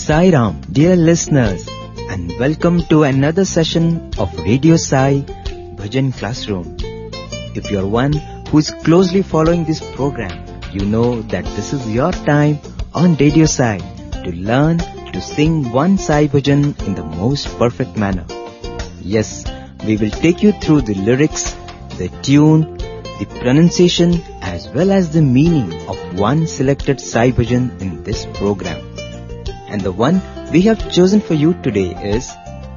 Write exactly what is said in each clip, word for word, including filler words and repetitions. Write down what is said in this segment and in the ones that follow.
Sai Ram, dear listeners, and welcome to another session of Radio Sai Bhajan Classroom. If you are one who is closely following this program, you know that this is your time on Radio Sai to learn to sing one Sai Bhajan in the most perfect manner. Yes, we will take you through the lyrics, the tune, the pronunciation as well as the meaning of one selected Sai Bhajan in this program. And the one we have chosen for you today is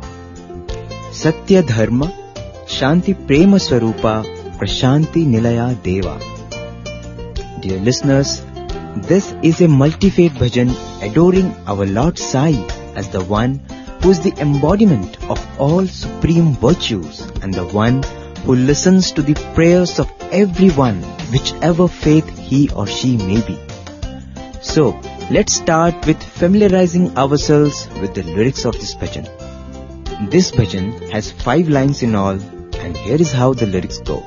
Satya Dharma Shanti Prema Swarupa Prashanti Nilaya Deva. Dear listeners, this is a multi-faith bhajan adoring our Lord Sai as the one who is the embodiment of all supreme virtues and the one who listens to the prayers of everyone, whichever faith he or she may be. So, let's start with familiarizing ourselves with the lyrics of this bhajan. This bhajan has five lines in all, and here is how the lyrics go.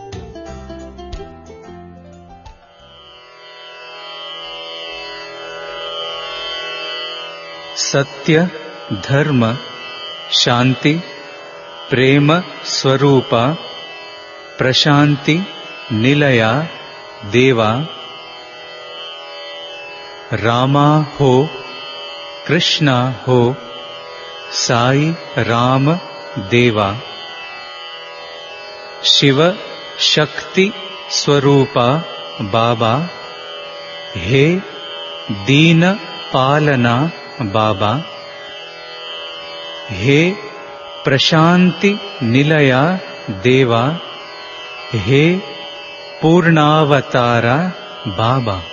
Satya, Dharma, Shanti, Prema, Swarupa, Prashanti, Nilaya, Deva. Rama ho, Krishna ho, Sai Ram Deva. Shiva Shakti Swarupa Baba, He Deena Palana Baba, He Prashanti Nilaya Deva, He Purnavatara Baba.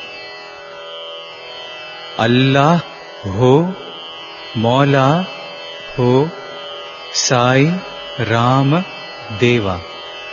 Allah ho, Maula ho, Sai Ram Deva.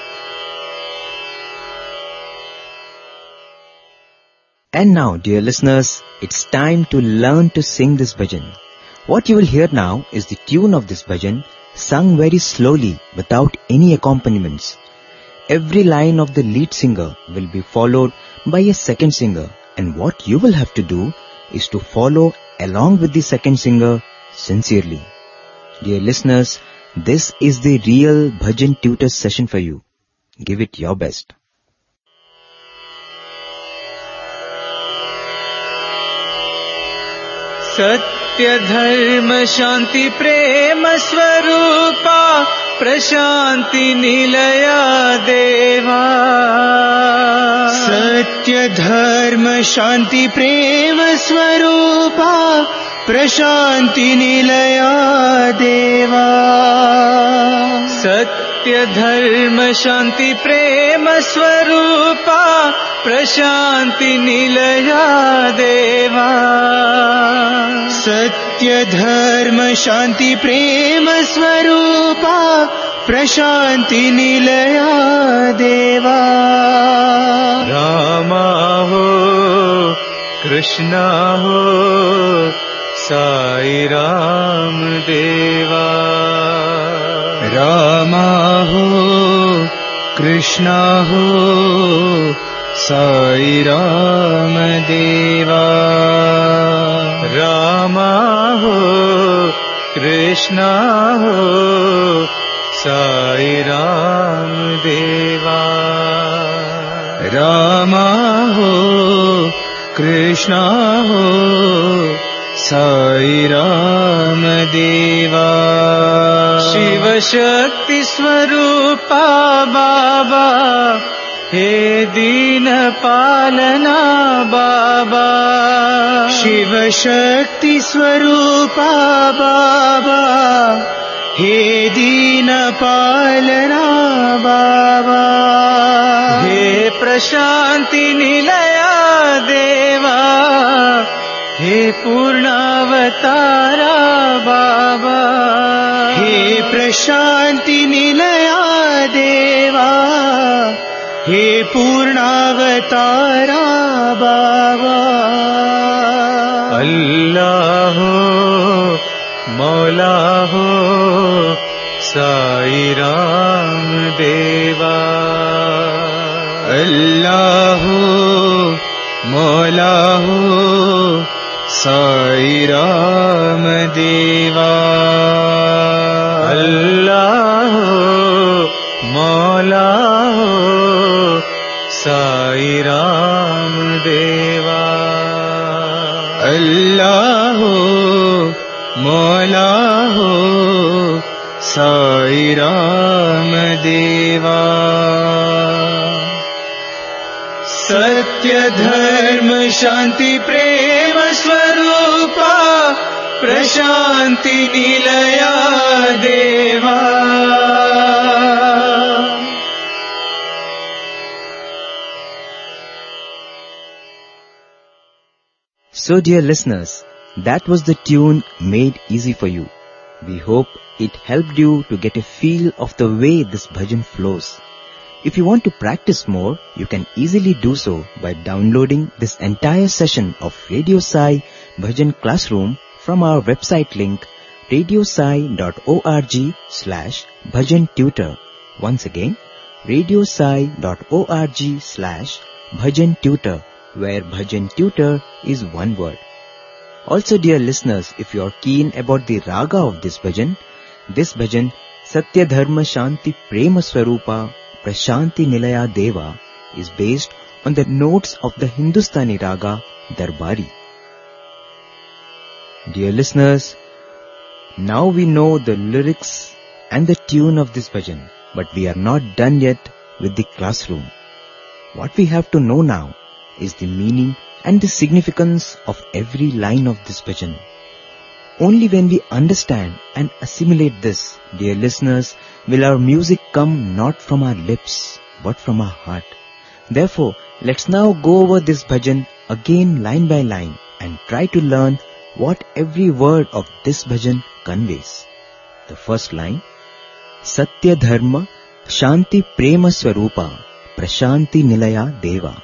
And now, dear listeners, it's time to learn to sing this bhajan. What you will hear now is the tune of this bhajan sung very slowly without any accompaniments. Every line of the lead singer will be followed by a second singer, and what you will have to do is to follow along with the second singer sincerely. Dear listeners, this is the real bhajan tutor session for you. Give it your best. Satya Dharma Shanti Prema Swarupa Prashanti Nilaya Deva. Satya Dharma Shanti Prema Swarupa Prashanti Nilaya Deva. Satya Dharma Shanti Prema Swarupa Prashanti Nilaya Deva. Satya Dharma Shanti Prema Swarupa Prashanti Nilaya Deva. Rama ho, Krishna ho, Sai Ram Deva. Rama ho, Krishna ho, Sai Ram Deva. Rama ho, Krishna ho, Sai Ram Deva. Rama ho, Krishna ho, Sai Ram Deva. Shiva Shakti Swarupa Baba, He Deena Palana Baba. Shiva Shakti Swarupa Baba, He Deena Palana Baba. He Prashanti Nilaya Deva, He Purnavatara Baba. He Prashanti Nilaya Deva, He Purnavatara Baba. Allah ho, Maula ho, Sai Ram Deva. Allah ho, Maula ho, Sai Ram Deva. Allah ho, Maula ho, Sai Ram Deva. Allah ho, Maula ho, Sai Ram Deva. Satya Dharma Shanti Prema Swarupa Prashanti Nilaya Deva. So dear listeners, that was the tune made easy for you. We hope it helped you to get a feel of the way this bhajan flows. If you want to practice more, you can easily do so by downloading this entire session of Radio Sai Bhajan Classroom from our website link radiosai.org slash bhajan tutor. Once again, radiosai.org slash bhajan tutor, where bhajan tutor is one word. Also dear listeners, if you are keen about the raga of this bhajan, this bhajan Satya Dharma Shanti Prema Swarupa Prashanti Nilaya Deva is based on the notes of the Hindustani raga Darbari. Dear listeners, now we know the lyrics and the tune of this bhajan, but we are not done yet with the classroom. What we have to know now is the meaning and the significance of every line of this bhajan. Only when we understand and assimilate this, dear listeners, will our music come not from our lips, but from our heart. Therefore, let's now go over this bhajan again line by line and try to learn what every word of this bhajan conveys. The first line, Satya Dharma Shanti Prema Swarupa Prashanti Nilaya Deva.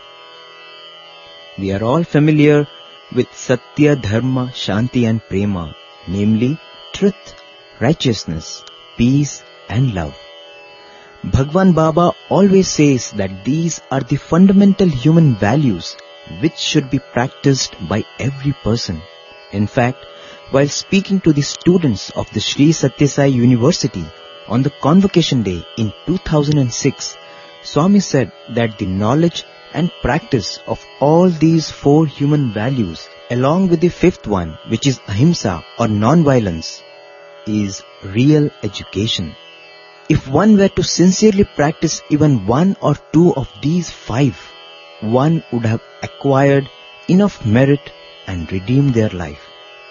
We are all familiar with Satya, Dharma, Shanti and Prema, namely truth, righteousness, peace and love. Bhagwan Baba always says that these are the fundamental human values which should be practiced by every person. In fact, while speaking to the students of the Sri Sathya Sai University on the convocation day in two thousand six, Swami said that the knowledge and practice of all these four human values, along with the fifth one, which is ahimsa or non-violence, is real education. If one were to sincerely practice even one or two of these five, one would have acquired enough merit and redeemed their life.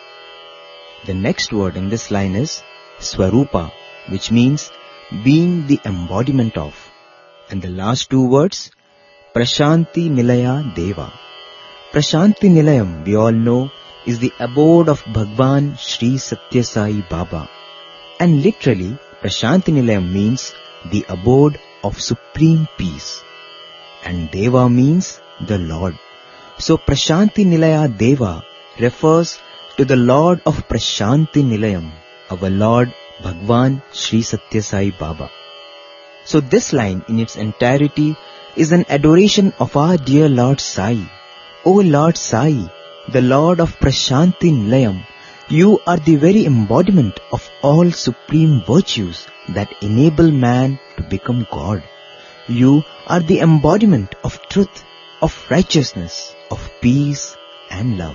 The next word in this line is Swarupa, which means being the embodiment of. And the last two words, Prashanti Nilaya Deva. Prashanti Nilayam, we all know, is the abode of Bhagwan Sri Sathya Sai Baba. And literally, Prashanti Nilayam means the abode of supreme peace. And Deva means the Lord. So Prashanti Nilaya Deva refers to the Lord of Prashanti Nilayam, our Lord Bhagwan Sri Sathya Sai Baba. So this line in its entirety is an adoration of our dear Lord Sai. O Lord Sai, the Lord of Prashanti Nilayam, you are the very embodiment of all supreme virtues that enable man to become God. You are the embodiment of truth, of righteousness, of peace and love.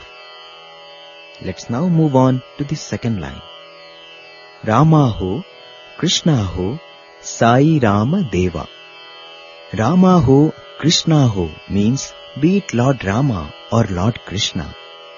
Let's now move on to the second line. Rama ho, Krishna ho, Sai Rama Deva. Rama ho, Krishna ho means be it Lord Rama or Lord Krishna.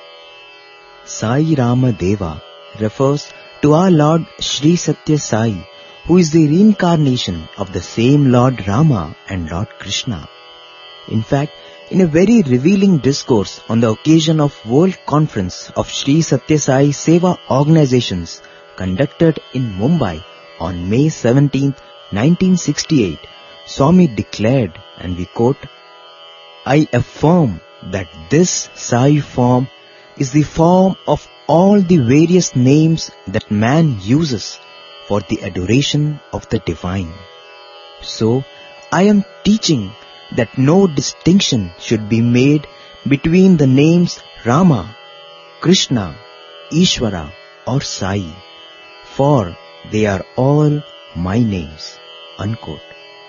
Sai Rama Deva refers to our Lord Sri Sathya Sai, who is the reincarnation of the same Lord Rama and Lord Krishna. In fact, in a very revealing discourse on the occasion of World Conference of Sri Sathya Sai Seva Organizations conducted in Mumbai on May seventeenth, nineteen sixty-eight, Swami declared, and we quote, I affirm that this Sai form is the form of all the various names that man uses for the adoration of the divine. So, I am teaching that no distinction should be made between the names Rama, Krishna, Ishvara or Sai, for they are all my names. Unquote.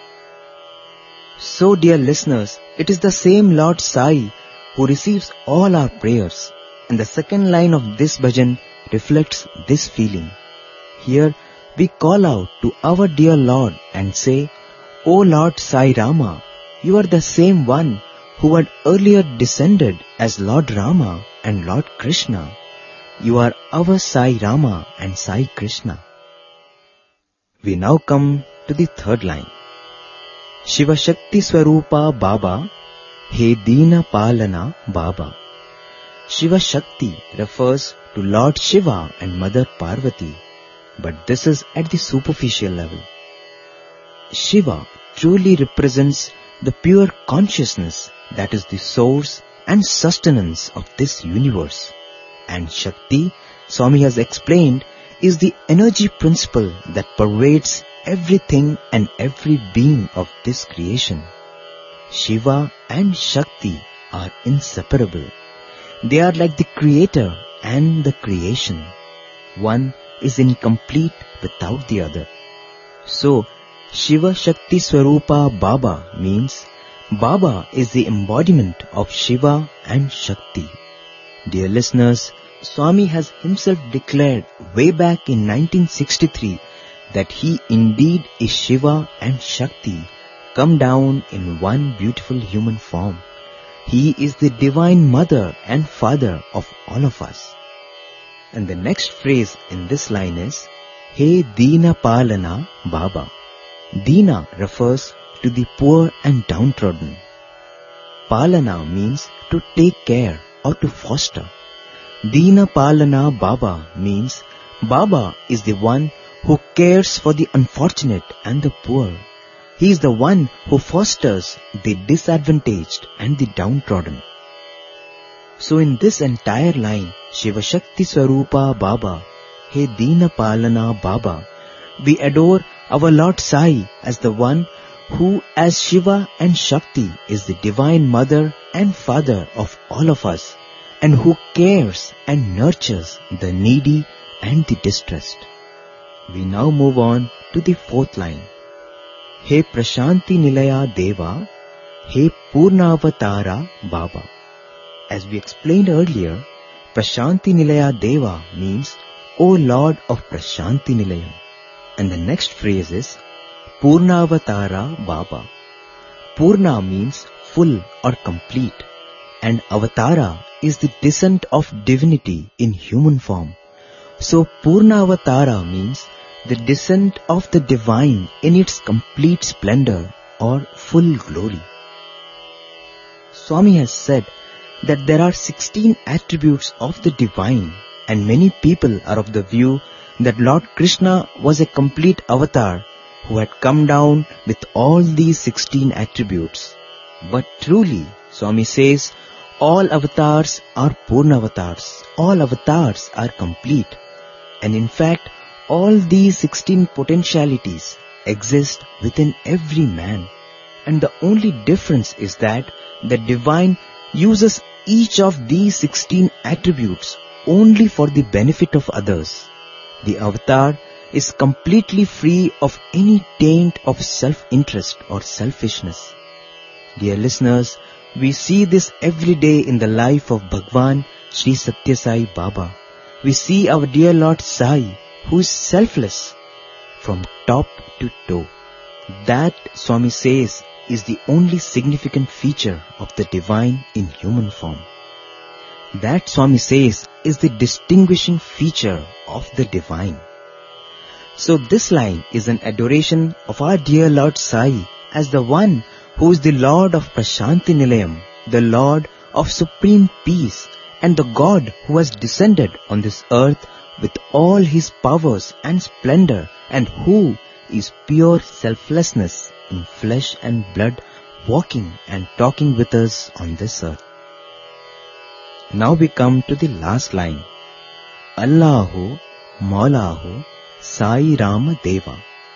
So dear listeners, it is the same Lord Sai who receives all our prayers, and the second line of this bhajan reflects this feeling. Here we call out to our dear Lord and say, O Lord Sai Rama, you are the same one who had earlier descended as Lord Rama and Lord Krishna. You are our Sai Rama and Sai Krishna. We now come to the third line. Shiva Shakti Swarupa Baba, He Deena Palana Baba. Shiva Shakti refers to Lord Shiva and Mother Parvati, but this is at the superficial level. Shiva truly represents the pure consciousness that is the source and sustenance of this universe. And Shakti, Swami has explained, is the energy principle that pervades everything and every being of this creation. Shiva and Shakti are inseparable. They are like the creator and the creation. One is incomplete without the other. So, Shiva Shakti Swarupa Baba means Baba is the embodiment of Shiva and Shakti. Dear listeners, Swami has himself declared way back in nineteen sixty-three that he indeed is Shiva and Shakti come down in one beautiful human form. He is the divine mother and father of all of us. And the next phrase in this line is, He Deena Palana Baba. Deena refers to the poor and downtrodden. Palana means to take care or to foster. Deena Palana Baba means Baba is the one who cares for the unfortunate and the poor. He is the one who fosters the disadvantaged and the downtrodden. So in this entire line, Shiva Shakti Swarupa Baba, He Deena Palana Baba, we adore our Lord Sai as the one who as Shiva and Shakti is the divine mother and father of all of us, and who cares and nurtures the needy and the distressed. We now move on to the fourth line. He Prashanti Nilaya Deva, He Purnavatara Baba. As we explained earlier, Prashanti Nilaya Deva means O Lord of Prashanti Nilayam. And the next phrase is Purnavatara Baba. Purna means full or complete, and Avatara is the descent of divinity in human form. So Purnavatara means the descent of the divine in its complete splendor or full glory. Swami has said that there are sixteen attributes of the divine, and many people are of the view that Lord Krishna was a complete avatar who had come down with all these sixteen attributes. But truly, Swami says, all avatars are Purna avatars. All avatars are complete. And in fact, all these sixteen potentialities exist within every man. And the only difference is that the divine uses each of these sixteen attributes only for the benefit of others. The avatar is completely free of any taint of self-interest or selfishness. Dear listeners, we see this every day in the life of Bhagwan Sri Satya Sai Baba. We see our dear Lord Sai, who is selfless from top to toe. That, Swami says, is the only significant feature of the divine in human form. That, Swami says, is the distinguishing feature of the divine. So this line is an adoration of our dear Lord Sai as the one who is the Lord of Prashanti Nilayam, the Lord of supreme peace, and the God who has descended on this earth with all his powers and splendor, and who is pure selflessness in flesh and blood, walking and talking with us on this earth. Now we come to the last line. Allahu Maulahu Sai Rama Deva.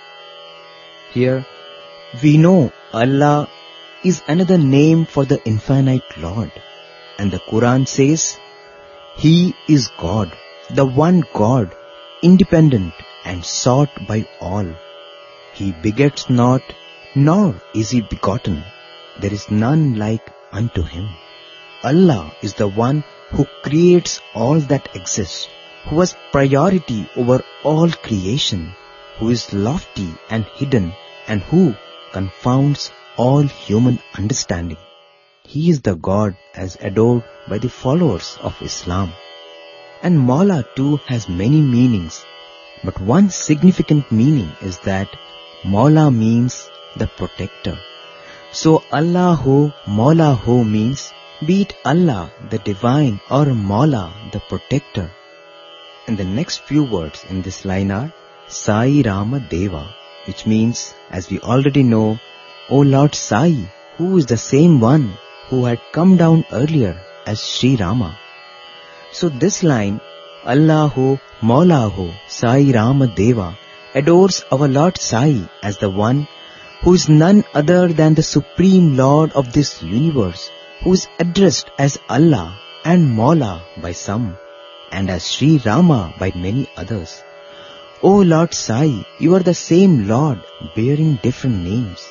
Here we know Allah is another name for the infinite Lord, and the Quran says, He is God, the one God, independent and sought by all. He begets not, nor is he begotten. There is none like unto him. Allah is the one who creates all that exists, who has priority over all creation, who is lofty and hidden, and who confounds all human understanding. He is the God as adored by the followers of Islam. And Mawla too has many meanings, but one significant meaning is that Mawla means the protector. So Allahu Mawlahu means be it Allah the divine or Mawla the protector. And the next few words in this line are Sai Rama Deva, which means, as we already know, O Lord Sai, who is the same one who had come down earlier as Sri Rama. So this line, Allahu Mawlahu Sai Rama Deva, adores our Lord Sai as the one who is none other than the Supreme Lord of this universe, who is addressed as Allah and Mawla by some, and as Sri Rama by many others. O Lord Sai, you are the same Lord bearing different names.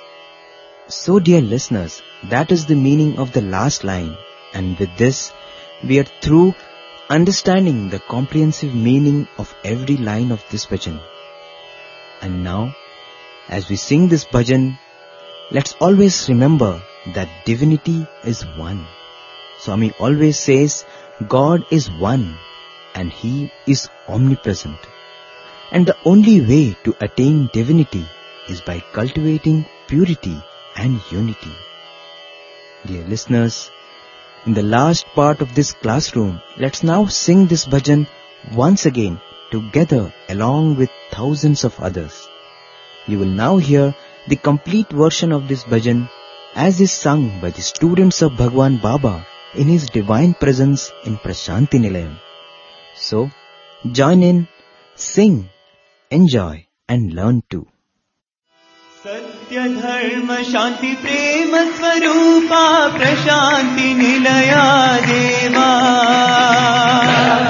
So dear listeners, that is the meaning of the last line, and with this we are through understanding the comprehensive meaning of every line of this bhajan. And now, as we sing this bhajan, let's always remember that divinity is one. Swami always says God is one and He is omnipresent. And the only way to attain divinity is by cultivating purity and unity. Dear listeners, in the last part of this classroom, let's now sing this bhajan once again together along with thousands of others. You will now hear the complete version of this bhajan as is sung by the students of Bhagwan Baba in his divine presence in Prashanti Nilayam. So, join in, sing, enjoy and learn too. Satya Dharma Shanti Prema Swarupa Prashanti Nilaya Deva.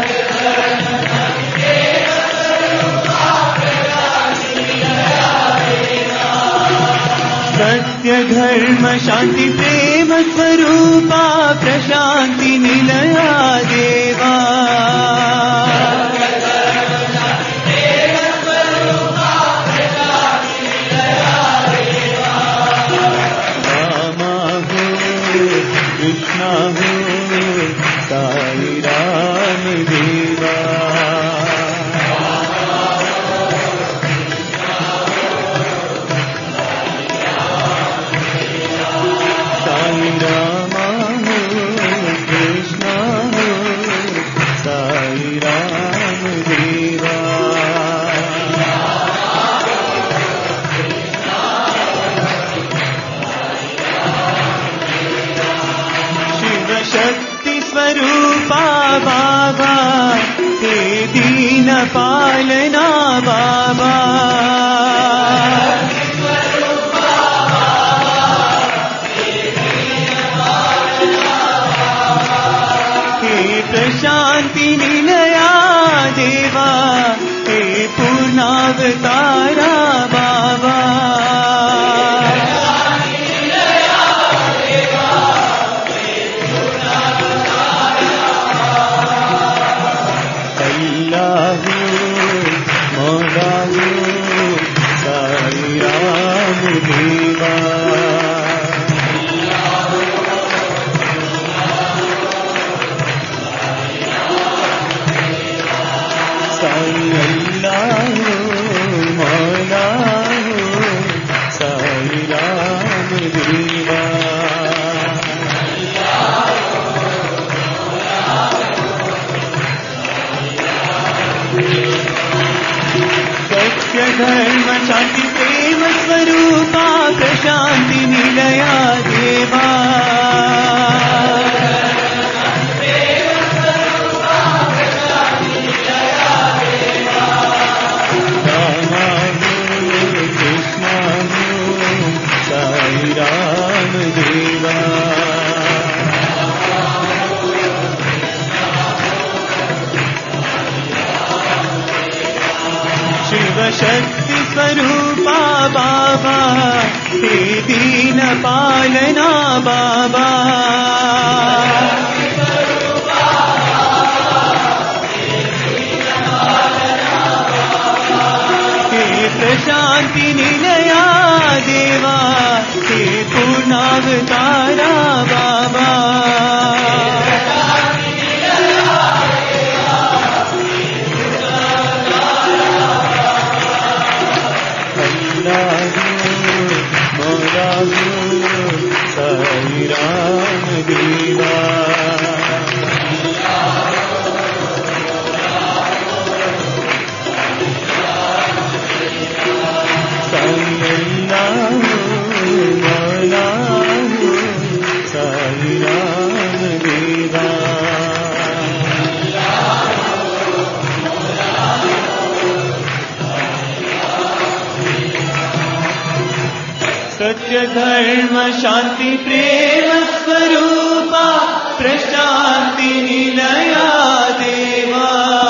Satya Dharma Shanti Prema Swarupa Prashanti Nilaya Deva. Krishna ho, Sai Ram Deva. Sai Rama ho, Krishna ho, Sai Ram Deva. Shakti Swarupa Baba, He Deena Palana Baba. Shakti Swarupa Baba, He Deena Palana Baba. He Prashanti Nilaya Deva, He Purnavatara Baba. हे दीन पालना बाबा हे प्रशांति निलया देवा हे पूर्णावतारा बाबा साई राम देवा साई अल्लाह मौला साई राम देवा सत्य धर्म शांति प्रेम स्वरूपा प्रशांति निलया देवा.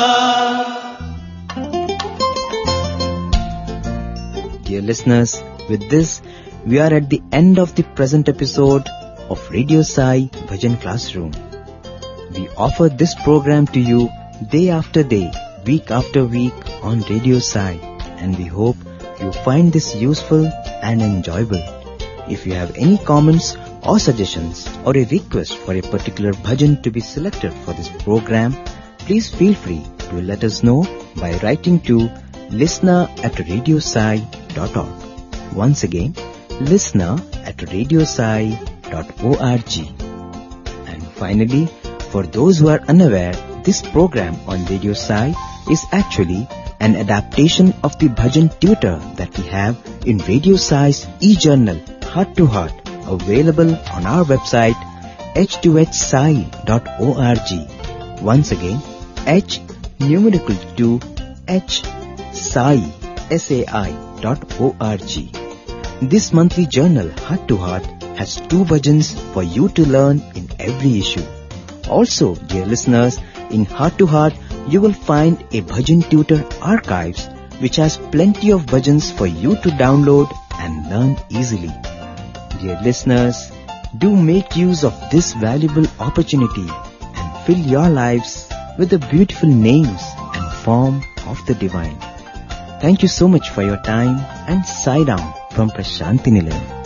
Dear listeners, with this, we are at the end of the present episode of Radio Sai Bhajan Classroom. We offer this program to you day after day, week after week on Radio Sai, and we hope you find this useful and enjoyable. If you have any comments or suggestions or a request for a particular bhajan to be selected for this program, please feel free to let us know by writing to listener at radiosai dot org. Once again, listener at radiosai dot org. And finally, for those who are unaware, this program on Radio Sai is actually an adaptation of the bhajan tutor that we have in Radio Sai's e-journal Heart to Heart, available on our website h two h sai dot org. Once again, h numerical two h sai s a i dot org. This monthly journal Heart to Heart has two bhajans for you to learn in every issue. Also, dear listeners, in Heart to Heart you will find a bhajan tutor archives which has plenty of bhajans for you to download and learn easily. Dear listeners, do make use of this valuable opportunity and fill your lives with the beautiful names and form of the divine. Thank you so much for your time, and Sai Ram from Prashanti Nilayam.